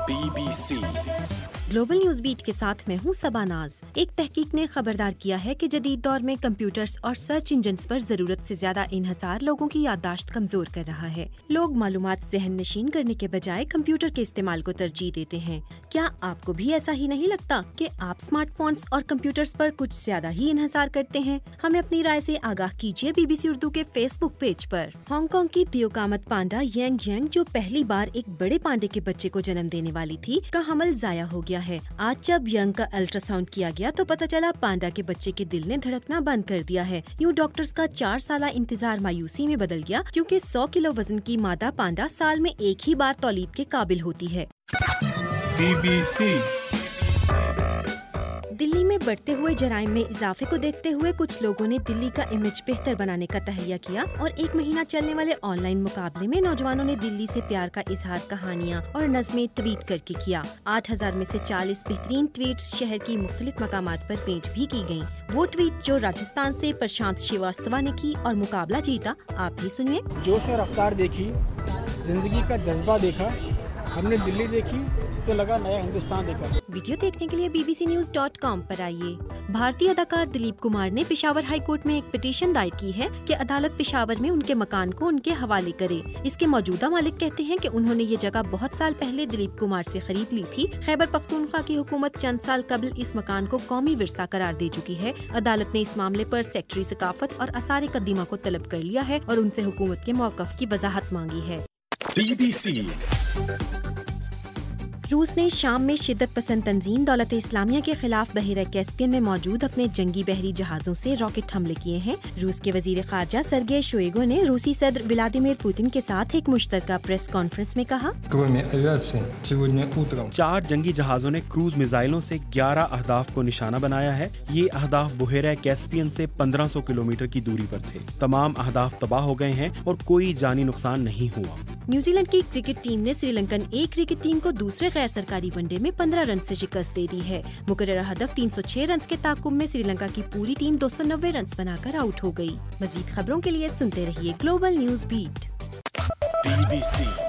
BBC global news beat के साथ मैं हूँ सबा नाज। एक तहकीक ने खबरदार किया है कि जदीद दौर में कंप्यूटर्स और सर्च इंजन्स पर जरूरत से ज्यादा इन्हिसार लोगों की याददाश्त कमजोर कर रहा है। लोग मालूमात ज़हन नशीन करने के बजाय कंप्यूटर के इस्तेमाल को तरजीह देते हैं। क्या आपको भी ऐसा ही नहीं लगता कि आप स्मार्टफोन्स और कंप्यूटर्स पर कुछ ज्यादा ही इन्हिसार करते हैं? हमें अपनी राय से आगाह कीजिए BBC उर्दू के फेसबुक पेज पर। हांगकांग की तियोकामत पांडा यांग यांग, जो पहली बार एक बड़े पांडे के बच्चे को जन्म देने वाली थी, का हमल जाया हो गया है। आज जब यंग का अल्ट्रासाउंड किया गया तो पता चला पांडा के बच्चे के दिल ने धड़कना बंद कर दिया है। यूं डॉक्टर्स का 4 साला इंतजार मायूसी में बदल गया, क्योंकि 100 किलो वजन की मादा पांडा साल में एक ही बार तौलीद के काबिल होती है। BBC दिल्ली में बढ़ते हुए जराइम में इजाफे को देखते हुए कुछ लोगों ने दिल्ली का इमेज बेहतर बनाने का तहैया किया और 1 महीना चलने वाले ऑनलाइन मुकाबले में नौजवानों ने दिल्ली से प्यार का इजहार कहानियां और नज़में ट्वीट करके किया। 8000 में से 40 बेहतरीन ट्वीट्स शहर की मुख्तलिफ मकामात पर पेंट भी की गयी। वो ट्वीट जो राजस्थान से प्रशांत श्रीवास्तव ने की और मुकाबला जीता, आप भी सुनिए। जोश और रफ्तार देखी, जिंदगी का जज्बा देखा, हमने दिल्ली देखी तो लगा नया हिंदुस्तान देखा। वीडियो देखने के लिए bbcnews.com पर आइए। भारतीय अदाकार दिलीप कुमार ने पेशावर हाई कोर्ट में एक पिटीशन दायर की है कि अदालत पेशावर में उनके मकान को उनके हवाले करे। इसके मौजूदा मालिक कहते हैं कि उन्होंने ये जगह बहुत साल पहले दिलीप कुमार से खरीद ली थी। खैबर पख्तूनख्वा की हुकूमत चंद साल कबल इस मकान को कौमी विरसा करार दे चुकी है। अदालत ने इस मामले पर सेक्रेटरी सकाफत और आसार कदीमा को तलब कर लिया है और उनसे हुकूमत के मौक़िफ़ की वजाहत मांगी है। BBC रूस ने शाम में शिद्दत पसंद तंजीम दौलत इस्लामिया के खिलाफ बहरा कैस्पियन में मौजूद अपने जंगी बहरी जहाज़ों से रॉकेट हमले किए हैं। रूस के वजीर ख़ारजा सर्गेई शोइगु ने रूसी सदर व्लादिमीर पुतिन के साथ एक मुश्तरका प्रेस कॉन्फ्रेंस में कहा, 4 जंगी जहाज़ों ने क्रूज मिसाइलों से 11 अहदाफ को निशाना बनाया है। ये अहदाफ बहरा कैस्पियन से 1500 किलोमीटर की दूरी पर थे। तमाम अहदाफ तबाह हो गए हैं और कोई जानी नुकसान नहीं हुआ। न्यूजीलैंड की क्रिकेट टीम ने श्रीलंकन ए क्रिकेट टीम को दूसरे गैर सरकारी वनडे में 15 रन से शिकस्त दे दी है। मुकर्रर हदफ 306 रन के ताकुब में श्रीलंका की पूरी टीम 290 रन बनाकर आउट हो गई। मजीद खबरों के लिए सुनते रहिए ग्लोबल न्यूज बीट। BBC